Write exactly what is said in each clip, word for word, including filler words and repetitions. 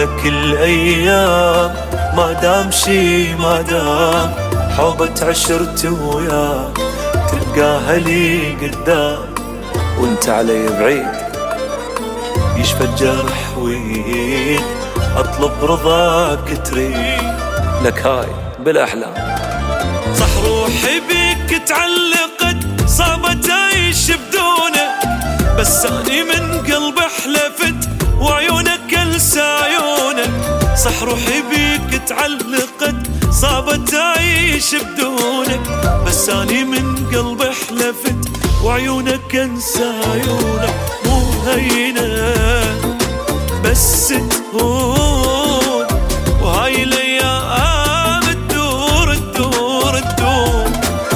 لك الأيام ما دام شي ما دام حوبة عشرتي وياك تلقاها لي قدام وانت علي بعيد يشفى الجرح ويد اطلب رضاك تريد لك هاي بالاحلام. صح روحي بيك تعلقت صعبت اعيش بدونك بس اني من قلب حلفت وعيونك انسى عيونك. صح روحي بيك تعلقت صعبت اعيش بدونك بس اني من قلب حلفت وعيونك انسى عيونك. مو هينة بس تهون وهاي الايام تدور تدور تدور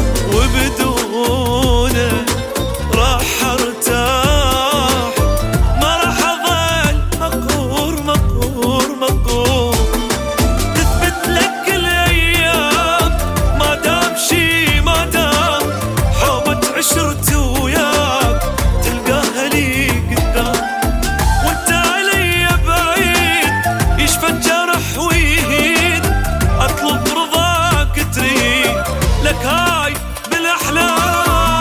وبدونك راح ارتاح ما راح اظل مقهور مقهور مقهور. تثبت لك الايام ما دام شي ما دام حوبة عشرتي وياك تلقاها لي قدام وانت علي بعيد يشفى الجرح ويهين اطلب رضاك تريد لك هاي بالاحلام.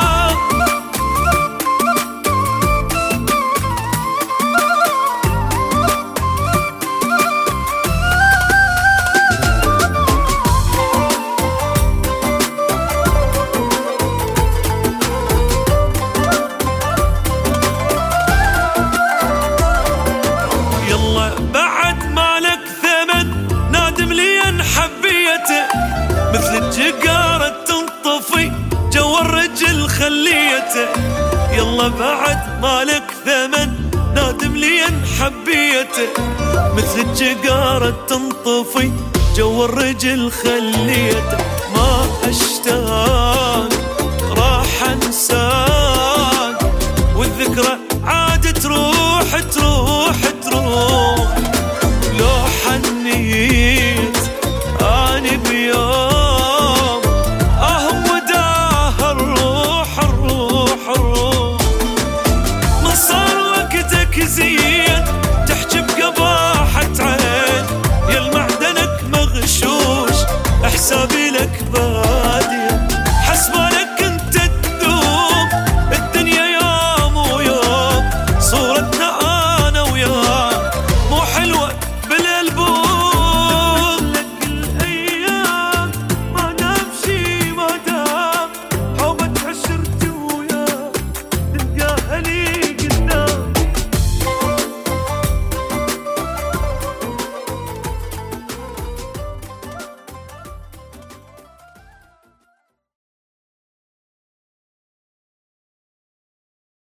يلا بعد مالك ثمن نادم لي ان حبيته مثل الجقارة تنطفي جو الرجل خليته. يلا بعد مالك ثمن نادم لي ان حبيته مثل الجقارة تنطفي جو الرجل خليته.